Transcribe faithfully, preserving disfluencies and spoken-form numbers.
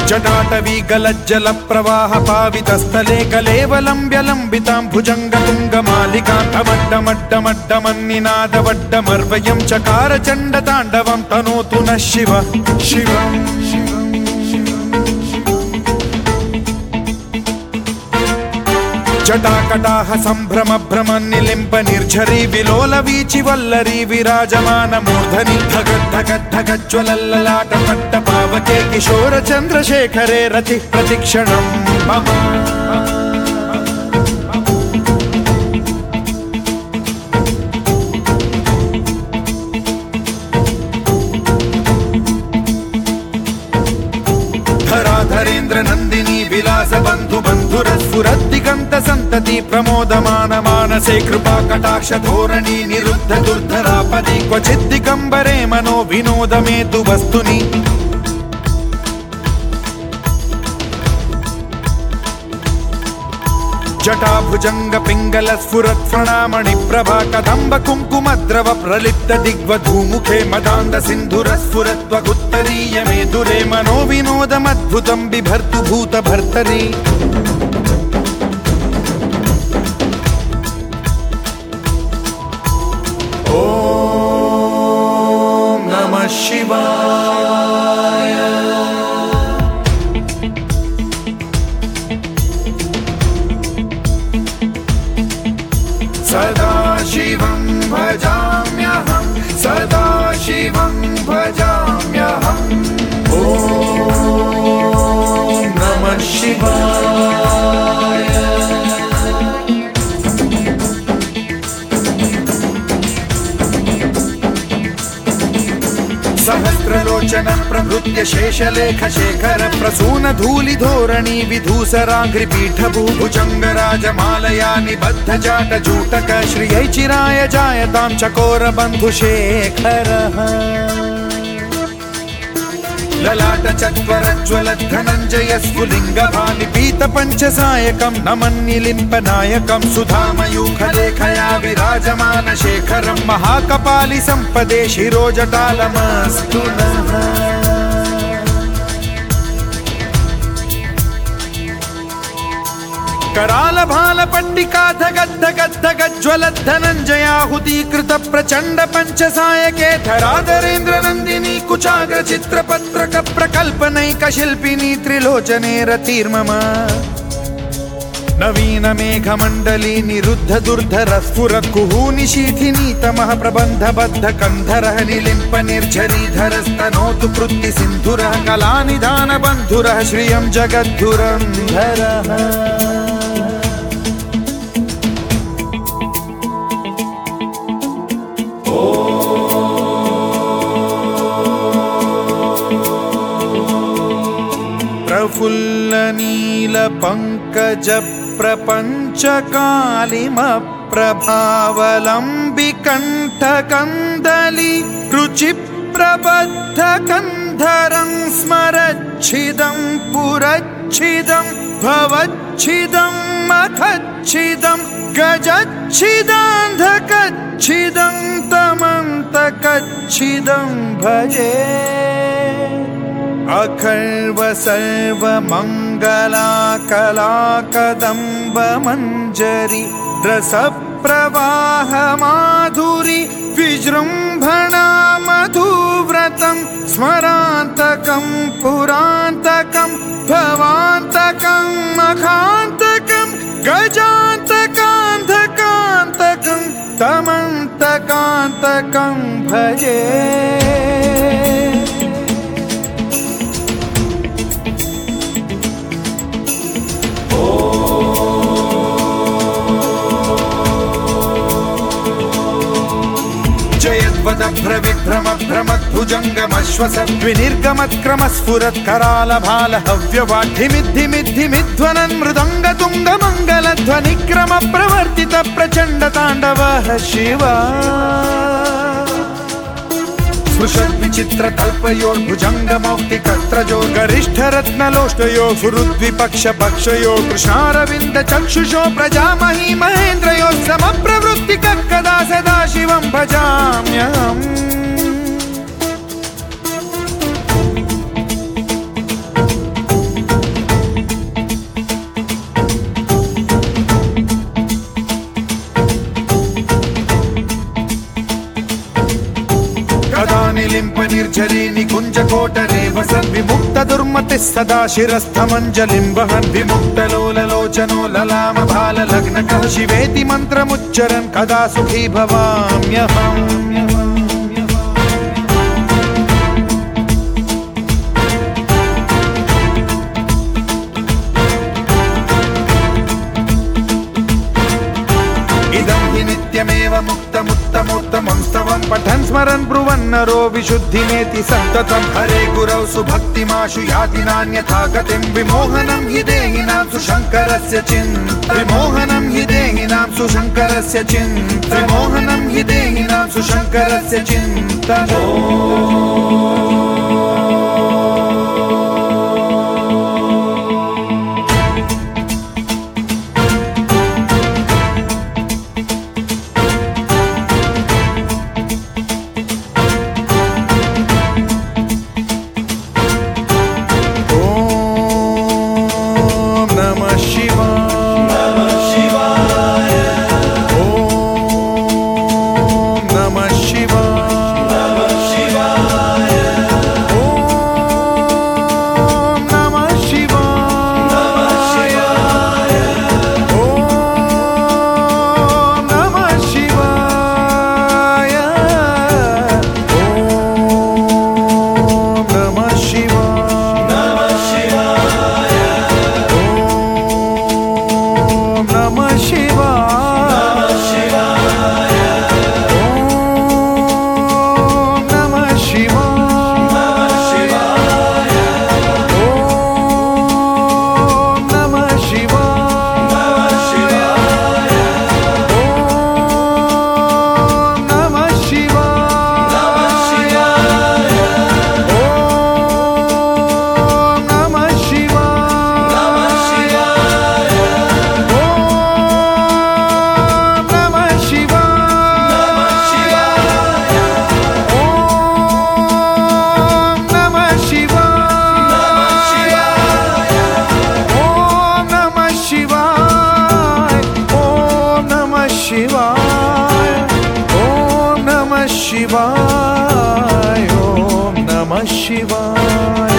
जटाटवी गलज्जल प्रवाह पावितस्थले कलेवलम्ब्य लम्बितां भुजङ्गतुङ्गमालिकां टमड्डमड्डमड्डमन्निनादवड्डमर्वयं चकार चण्डताण्डवं तनोतु नः शिव शिवम् जटाकटाह सम्भ्रम भ्रम निलिम्ब निर्झरी विलोल वीचि वल्लरी विराजमान मूर्धनि धगद् धगद् धगज्ज्वलल्ललाट पट्ट पावके किशोर चन्द्रशेखरे रतिः प्रतिक्षणं मम धराधरेन्द्र नन्दिनी विलास बन्धु बन्धुरस्फुरद्दिगन्त सन्तति प्रमोदमान मानसे कृपा कटाक्ष धोरणी निरुद्ध दुर्धरापदि क्वचिद् दिगम्बरे मनो विनोदमेतु वस्तुनि जटाभुजंग पिंगल स्फुरत् प्रणामणि प्रभा कदम्ब कुङ्कुमद्रव प्रलिप्त दिग्वधूमुखे मदान्द सिन्धुर स्फुरत् त्वगुत्तरीय मेधुरे मनो विनोदमद्भुतं बिभर्तु भूत भर्तरि ॐ नमः शिवाय सदा शिवं भजाम्यहं सदा शिवं भजाम्यहम् ॐ नमः शिवाय सहस्रलोचन प्रभृत्य शेषलेख शेखर प्रसून धूलि धोरणी विधूसराघ्रिपीठ भुजंगराजमालया निबद्ध जाट जूटक श्रियै चिराय जायतां चकोर बन्धुशेखरः ललाट चत्वरज्वल धनञ्जय स्फुलिंग भानि पीत पंचसायकं नमन्निलिम्प नायकं सुधामयूखलेखया विराजमान शेखरं महाकपालि संपदे शिरोजटालमस्तु नः कराल भाल पट्टिका धगद् धगद् धगज्ज्वलत् धनञ्जयाहुतीकृत प्रचण्ड पंचसायके धराधरेन्द्र नन्दिनी कुचाग्र चित्रपत्रक प्रकल्पनैक शिल्पिनी त्रिलोचने रतिर्मम नवीन मेघमण्डली निरुद्ध दुर्धर स्फुरत् कुहूनि शीथिनी तमः प्रबन्ध बद्ध कन्धरः निलिम्प निर्झरीधरस्तनोतु कृत्ति सिन्धुरः कलानिधान बन्धुरः श्रियं जगद्धुरन्धरः प्रफुल्ल नील पंकज प्रपंच कालिम प्रभावलंबि कंठ कंदली रुचि प्रबद्ध कंधरं स्मरच्छिदं पुरच्छिदं भवच्छिदं मखच्छिदं गजच्छिदान्धकच्छिदं तमन्तकच्छिदं भजे अखर्व सर्व मंगला कला कदम्ब मंजरी रस प्रवाह माधुरी विजृंभणा मधुव्रतं स्मरान्तकं पुरान्तकं भवान्तकं मखान्तकं गजान्तकान्धकान्तकं तमन्तकान्तकं भजे भ्रविभ्रम भ्रमद्भुजङ्गमश्वसद्विनिर्गमत्क्रम स्फुरत् कराल भाल हव्यवाढ्यमिद्धिमिद्धिमिध्वनन् मृदङ्ग तुङ्ग मङ्गलध्वनिक्रम प्रवर्तित प्रचण्ड ताण्डवः शिवा स्पृशद्विचित्र तल्पयोर्भुजङ्ग मौक्तिकस्त्रजो गरिष्ठ रत्नलोष्टयो सुहृद्विपक्ष पक्षयो कृष्णारविन्द चक्षुषो प्रजामही महेन्द्रयो समप्रवृत्तिकः कदा सदा शिवं भजाम्यहम् नीलांबरी निकुञ्जकोटरे वसन् विमुक्त दुर्मतिः सदा शिरस्थमञ्जलिं वहन् विमुक्तलोललोचनो ललाम भाललग्नकः शिवेति मन्त्रमुच्चरन् कदा सुखी भवाम्यहम् नित्यमेव मुक्तमुत्तमोत्तमं स्तवं पठन् स्मरन् ब्रुवन्नरो विशुद्धिमेति सन्ततं हरे गुरौ सुभक्तिमाशु याति नान्यथा गतिं विमोहनं हि देहिनां सुशङ्करस्य चिन्त विमोहनं हि देहिनां सुशङ्करस्य चिन्त विमोहनं हि देहिनां सुशङ्करस्य चिन्तन शिवाय ओम नमः शिवाय।